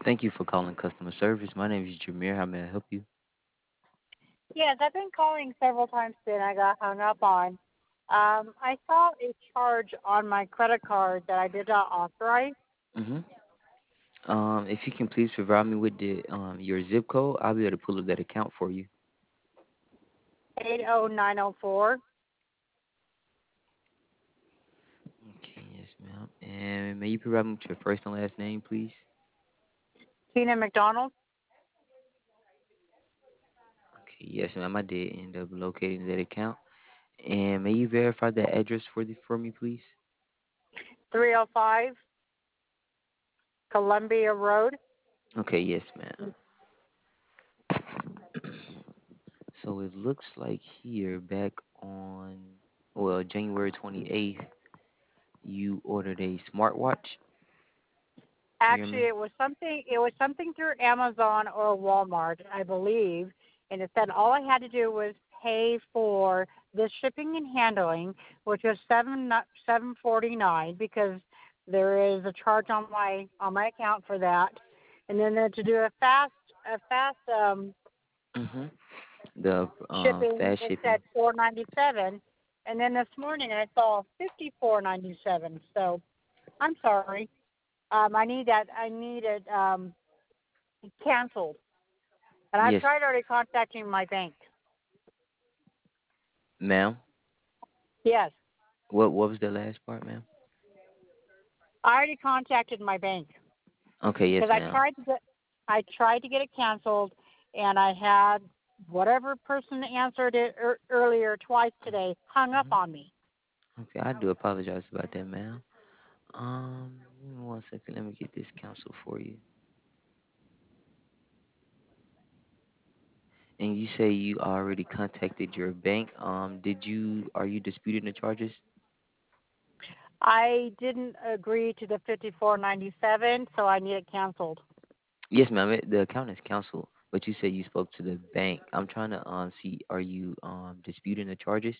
Thank you for calling customer service. My name is Jameer. How may I help you? Yes, I've been calling several times today and I got hung up on. I saw a charge on my credit card that I did not authorize. Mm-hmm. If you can please provide me with the your zip code, I'll be able to pull up that account for you. 80904. Okay, yes, ma'am. And may you provide me with your first and last name, please? Tina McDonald. Okay, yes, ma'am. I did end up locating that account. And may you verify the address for me, please? 305 Columbia Road. Okay, yes, ma'am. So it looks like here back on January 28th, you ordered a smartwatch. You Actually, remember? it was something through Amazon or Walmart, I believe, and it said all I had to do was pay for the shipping and handling, which was 749 because there is a charge on my account for that, and then to do a fast Mm-hmm. The shipping, fast it shipping. said 497, and then this morning I saw 54.97. So I'm sorry. I need that. I need it canceled. And I've Yes, tried already contacting my bank. ma'am. Yes, What was the last part, ma'am? I already contacted my bank Okay, yes, because I ma'am. tried to get it canceled, and I had whatever person answered it earlier twice today hung up Hmm. on me. Okay, I do apologize about that, ma'am. Give me 1 second. Let me get this counsel for you. And you say you already contacted your bank. Are you disputing the charges? I didn't agree to the 54.97, so I need it canceled. Yes, ma'am. The account is canceled, but you said you spoke to the bank. I'm trying to see. Are you disputing the charges?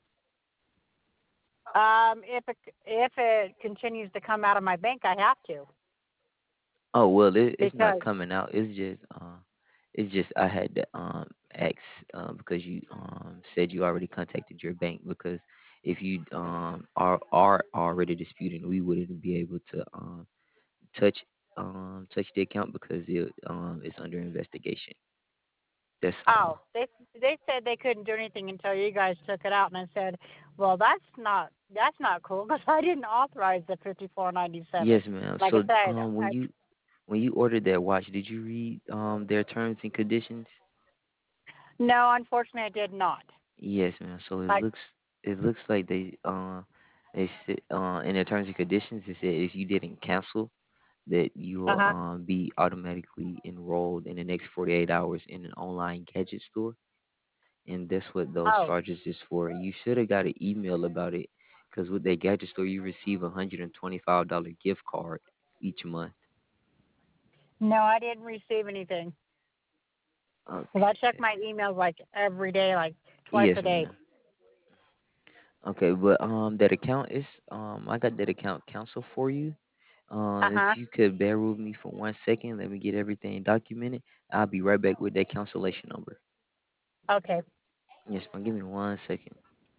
If it continues to come out of my bank, I have to Oh well, it's not because coming out. It's just I had to ask because you said you already contacted your bank because if you are already disputing, we wouldn't be able to touch touch the account because it's under investigation. That's oh, they said they couldn't do anything until you guys took it out, and I said, well, that's not cool because I didn't authorize the 54.97. yes, ma'am. Like I So said, when you ordered that watch, did you read their terms and conditions? no, unfortunately, I did not. Yes, ma'am. So Like, it looks like they said in the terms and conditions it said if you didn't cancel that you uh will huh. be automatically enrolled in the next 48 hours in an online gadget store, and that's what those Oh, charges is for. You should have got an email about it because with that gadget store you receive $125 gift card each month. no, I didn't receive anything because I check Okay. my emails like every day, like twice Yes, a day. ma'am. Okay, but that account is I got that account cancel for you. Uh If huh. you could bear with me for 1 second, let me get everything documented. I'll be right back with that cancellation number. Okay. Yes, ma'am. Give me 1 second.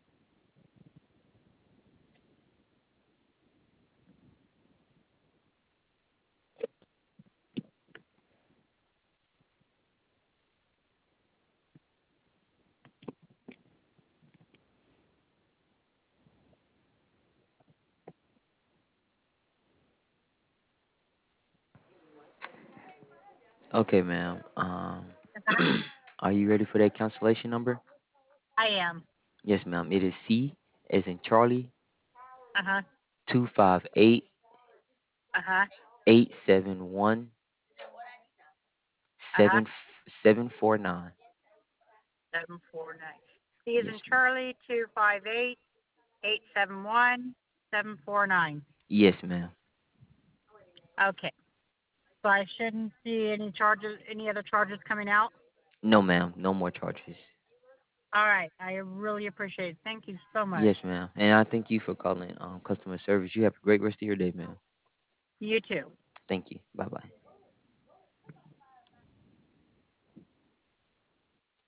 Okay, ma'am. Uh huh. Are you ready for that cancellation number? I am. Yes, ma'am. It is C as in Charlie Uh huh. 258 Uh huh. 871 Uh huh. 749. 749. C is Yes, in ma'am. Charlie, 258-871-749. Yes, ma'am. Okay. So I shouldn't see any other charges coming out? No, ma'am. No more charges. All right. I really appreciate it. Thank you so much. Yes, ma'am. And I thank you for calling customer service. You have a great rest of your day, ma'am. You too. Thank you. Bye bye.